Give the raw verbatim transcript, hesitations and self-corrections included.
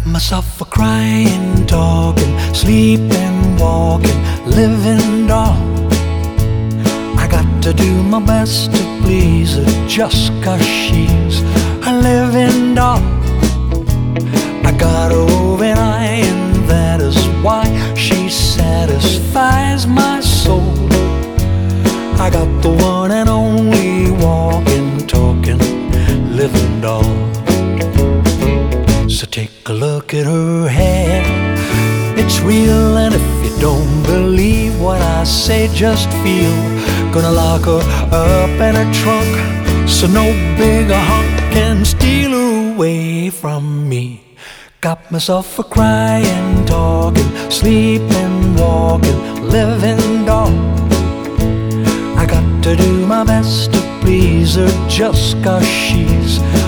myself a crying, talking, sleeping, walking, living doll. I got to do my best to please her just 'cause she's a living doll. I got a roving eye and that is why she satisfies my soul. I got the one and only walking, talking, living doll. So take a look at her hair, it's real, and if you don't believe what I say, just feel. Gonna lock her up in a trunk so no bigger hunk can steal her away from me. Got myself a crying, talking, sleeping, walking, living doll. I got to do my best to please her just 'cause she's